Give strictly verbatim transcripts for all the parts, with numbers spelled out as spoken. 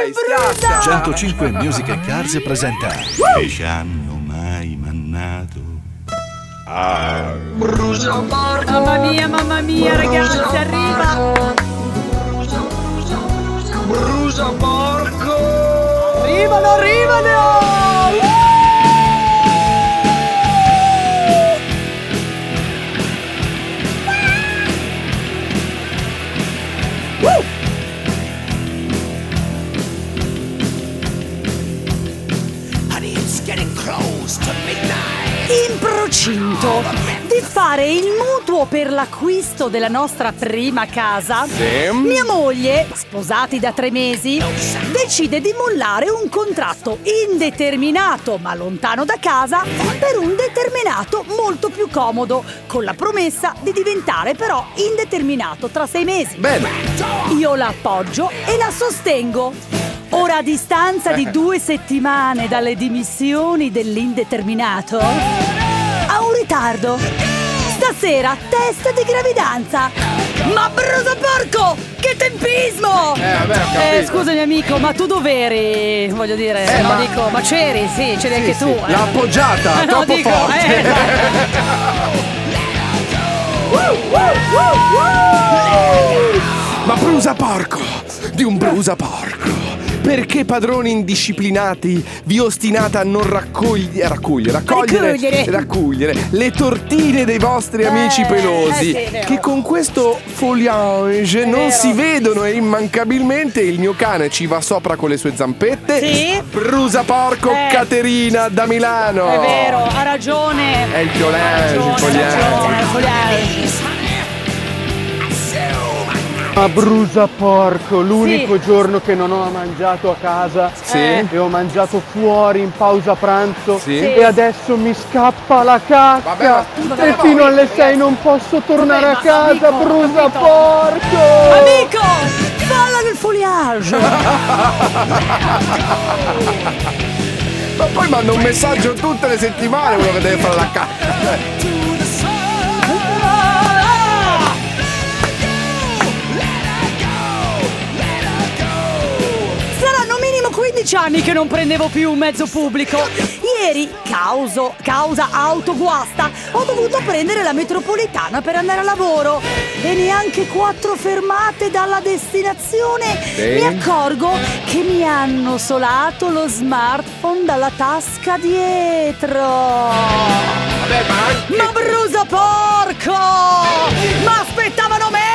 dai, schiaccia. centocinque Music and Cars presenta Che ci hanno mai mannato? Ah, brucia porco. Mamma mia, mamma mia, ragazzi, arriva. Brucia porco. Arrivano, arrivano. In procinto di fare il mutuo per l'acquisto della nostra prima casa, Sì. mia moglie, sposati da tre mesi, decide di mollare un contratto indeterminato ma lontano da casa per un determinato molto più comodo, con la promessa di diventare però indeterminato tra sei mesi. Bene. Io la appoggio e la sostengo. Ora, a distanza di due settimane dalle dimissioni dell'indeterminato, ha un ritardo. Stasera test di gravidanza. Ma brusa porco! Che tempismo! Eh, vabbè, ho capito. Eh, scusami amico, ma tu dov'eri? Voglio dire, Eh, no, ma- dico, ma c'eri? Sì, c'eri Sì, anche sì, tu. eh. l'ha appoggiata, No, troppo dico, forte. eh, Ma brusa porco, di un brusa porco. Perché padroni indisciplinati vi ostinate a non raccogliere, raccogliere, raccogliere, Raccogliere. raccogliere le tortine dei vostri Eh, amici pelosi, eh sì, è vero. che con questo foliage È non vero. si vedono e immancabilmente il mio cane ci va sopra con le sue zampette. Sì. Brusa porco, Eh. Caterina da Milano. È vero, ha ragione. È il foliage, Ha il ragione, foliage. ha ragione, il foliage. Ma brusa porco, l'unico Sì. giorno che non ho mangiato a casa Sì. Eh. e ho mangiato fuori in pausa pranzo Sì. e adesso mi scappa la cacca Vabbè, ma tutte e le fino volte, alle sei non posso tornare Vabbè, a ma casa, amico, brusa ho capito. porco! Amico, falla del foliage. Ma poi manda un messaggio tutte le settimane quello che deve fare la cacca. Saranno minimo quindici anni che non prendevo più un mezzo pubblico. Ieri, causo, causa autoguasta, ho dovuto prendere la metropolitana per andare a lavoro. E neanche quattro fermate dalla destinazione Sì. mi accorgo che mi hanno solato lo smartphone dalla tasca dietro. Vabbè, ma anche... Ma brusa porco! Ma aspettavano me!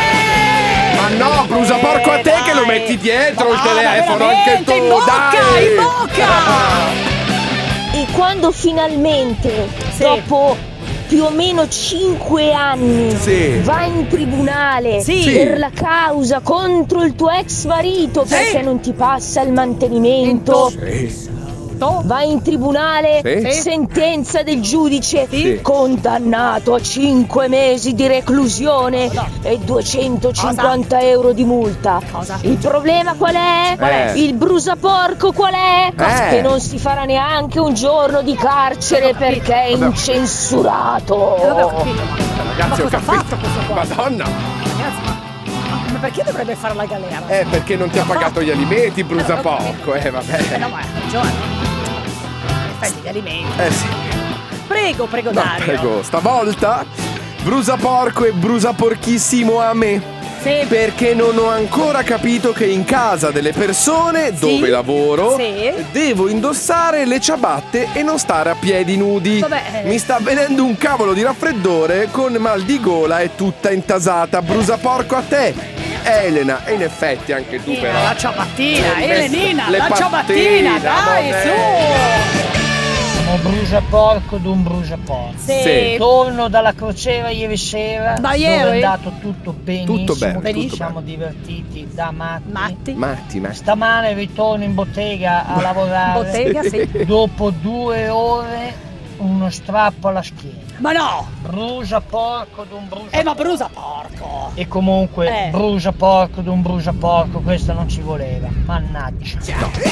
Ma no, brusa porco a te dai. che lo metti dietro il Ma telefono, va, anche tu, veramente, in bocca, dai! in bocca! E quando finalmente, Sì. dopo più o meno cinque anni, Sì. vai in tribunale Sì. per la causa contro il tuo ex marito Sì. perché non ti passa il mantenimento, Sì. vai in tribunale, Sì. sentenza del giudice, Sì. condannato a cinque mesi di reclusione e duecentocinquanta euro di multa. Cosa? Il problema qual è? Qual è? Il brusaporco qual è? Eh. Che non si farà neanche un giorno di carcere perché è Vabbè. incensurato. Eh, vabbè, ho capito, ma, Ragazzi, ma ho cosa ha capito. fatto questo qua? Madonna! Ragazzi, ma, ma perché dovrebbe fare la galera? Eh, perché non ti ha pagato gli alimenti, brusa Eh, ho capito. porco, eh, vabbè. Eh no, ma hai ragione. Aspetti gli alimenti. Eh sì. Prego, prego, No, Dario. prego, stavolta brusa porco e brusa porchissimo a me. Sì. Perché non ho ancora capito che in casa delle persone dove lavoro Sì. devo indossare le ciabatte e non stare a piedi nudi. Vabbè, eh. Mi sta venendo un cavolo di raffreddore con mal di gola e tutta intasata. Brusa porco a te, Elena. E in effetti anche tu però. La ciabattina, Hai messo Elenina, le la pattine, ciabattina, dai, vabbè. su. Un bruciaporco d'un bruciaporco. Sì. Sì. Torno dalla crociera ieri sera, Da dove ieri? è andato tutto benissimo. Tutto bene, Ci tutto siamo divertiti da matti. Matti. Matti, Matti. Stamane ritorno in bottega a lavorare. Bottega, sì. Dopo due ore uno strappo alla schiena. Ma no! Bruciaporco d'un bruciaporco. Eh, ma brusa porco! E comunque, Eh. bruciaporco d'un bruciaporco, questo non ci voleva. Mannaggia.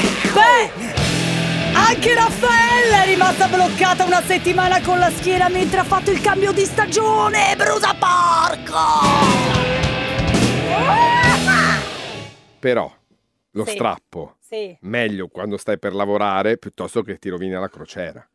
Beh! Anche Raffaella è rimasta bloccata una settimana con la schiena mentre ha fatto il cambio di stagione! Brusa porco! Però lo Sì. strappo. Sì. Meglio quando stai per lavorare piuttosto che ti rovina la crociera.